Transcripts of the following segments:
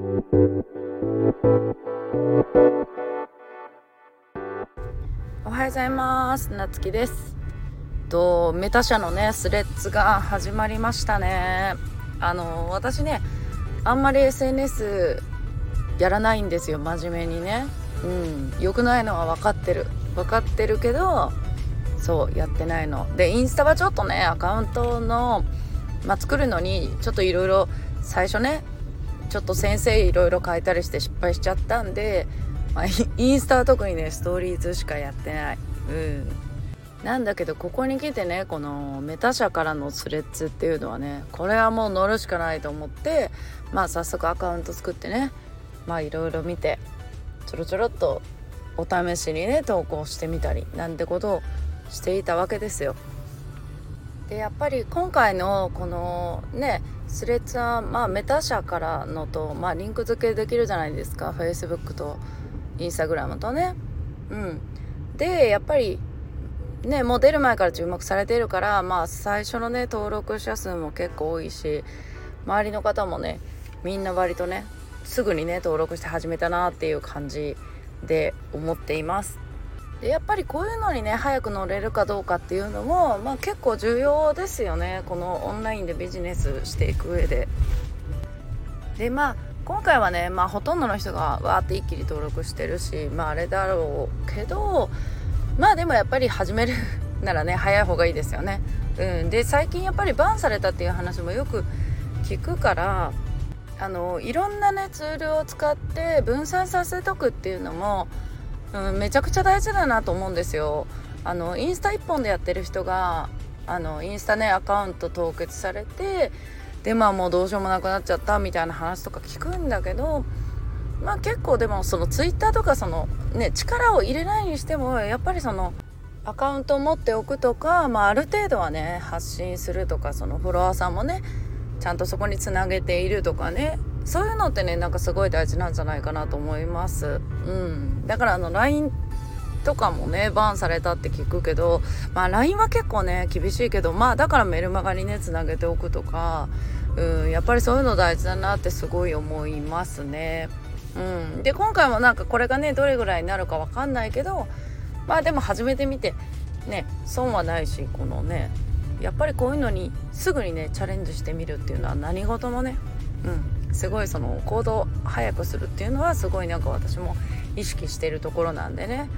おはようございます。なつきです。メタ社のねスレッズが始まりましたね。私ねあんまり SNS やらないんですよ、真面目にね。良くないのは分かってるけど、そうやってないので、インスタはちょっとねアカウントの、作るのにちょっといろいろ最初ねちょっと先生いろいろ変えたりして失敗しちゃったんで、インスタは特にねストーリーズしかやってない。なんだけどここに来てね、このメタ社からのスレッズっていうのはね、これはもう乗るしかないと思って、早速アカウント作ってね、いろいろ見てちょろっとお試しにね投稿してみたりなんてことをしていたわけですよ。でやっぱり今回のこのねスレッズはメタ社からのと、リンク付けできるじゃないですか、 Facebook と Instagram とね。でやっぱりねもう出る前から注目されているから、最初のね登録者数も結構多いし、周りの方もねみんな割とねすぐにね登録して始めたなっていう感じで思っています。でやっぱりこういうのにね早く乗れるかどうかっていうのも、結構重要ですよね、このオンラインでビジネスしていく上で。で今回はね、ほとんどの人がわーって一気に登録してるし、あれだろうけど、でもやっぱり始めるならね早い方がいいですよね。で最近やっぱりバンされたっていう話もよく聞くから、いろんなねツールを使って分散させとくっていうのも、めちゃくちゃ大事だなと思うんですよ。インスタ一本でやってる人がインスタねアカウント凍結されて、でもうどうしようもなくなっちゃったみたいな話とか聞くんだけど、結構でもそのツイッターとかそのね力を入れないにしても、やっぱりそのアカウントを持っておくとか、ある程度はね発信するとか、そのフォロワーさんもねちゃんとそこにつなげているとかね、そういうのってねなんかすごい大事なんじゃないかなと思います。だからLINE とかもねバンされたって聞くけど、LINE は結構ね厳しいけど、だからメルマガにねつなげておくとか、やっぱりそういうの大事だなってすごい思いますね。で今回もなんかこれがねどれぐらいになるかわかんないけど、でも始めてみてね損はないし、このねやっぱりこういうのにすぐにねチャレンジしてみるっていうのは何事もね、すごいその行動早くするっていうのはすごいなんか私も意識してるところなんでね。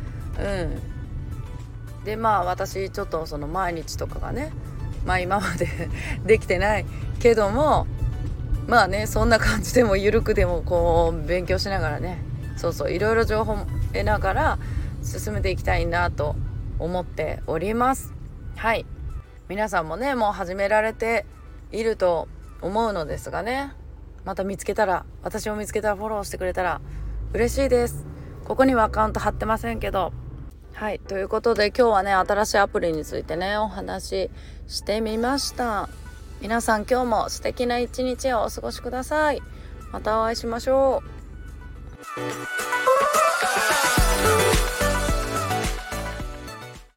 で私ちょっとその毎日とかがね今までできてないけども、そんな感じでも緩くでもこう勉強しながらね、いろいろ情報も得ながら進めていきたいなと思っております。皆さんもねもう始められていると思うのですがね、また私を見つけたらフォローしてくれたら嬉しいです。ここにはアカウント貼ってませんけど。ということで今日はね新しいアプリについてねお話ししてみました。皆さん今日も素敵な一日をお過ごしください。またお会いしましょう。